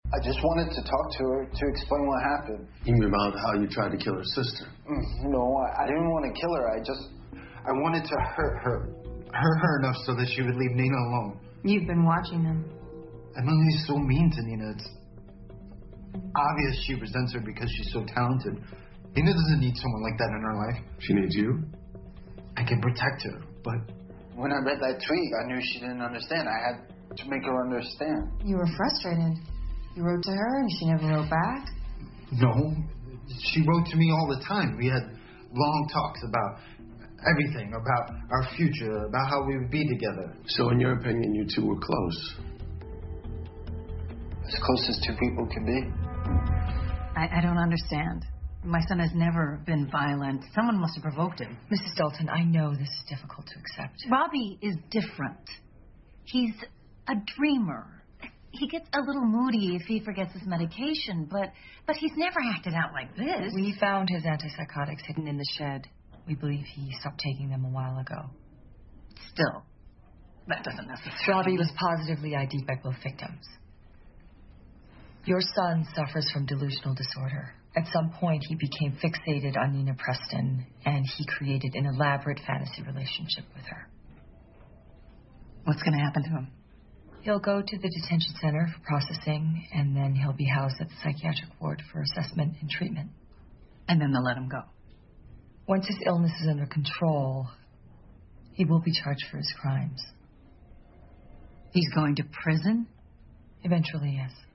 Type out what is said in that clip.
I just wanted to talk to her to explain what happened. You mean about how you tried to kill her sister? No, I didn't want to kill her. I wanted to hurt her. Hurt her enough so that she would leave Nina alone. You've been watching them. Emily's so mean to Nina. It's obvious she resents her because she's so talented. Nina doesn't need someone like that in her life. She needs you? I can protect her, but when I read that tweet, I knew she didn't understand. I had to make her understand. You were frustrated. You wrote to her and she never wrote back? No. She wrote to me all the time. We had long talks about everything, about our future, about how we would be together. So in your opinion, you two were close? As close as two people can be. I don't understand. My son has never been violent. Someone must have provoked him. Mrs. Dalton, I know this is difficult to accept. Robbie is different. He's a dreamer. He gets a little moody if he forgets his medication, but he's never acted out like this. We found his antipsychotics hidden in the shed. We believe he stopped taking them a while ago. Still, that doesn't necessarily... Robbie was positively ID'd by both victims. Your son suffers from delusional disorder. At some point, he became fixated on Nina Preston, and he created an elaborate fantasy relationship with her. What's going to happen to him? He'll go to the detention center for processing, and then he'll be housed at the psychiatric ward for assessment and treatment. And then they'll let him go? Once his illness is under control, he will be charged for his crimes. He's going to prison? Eventually, yes.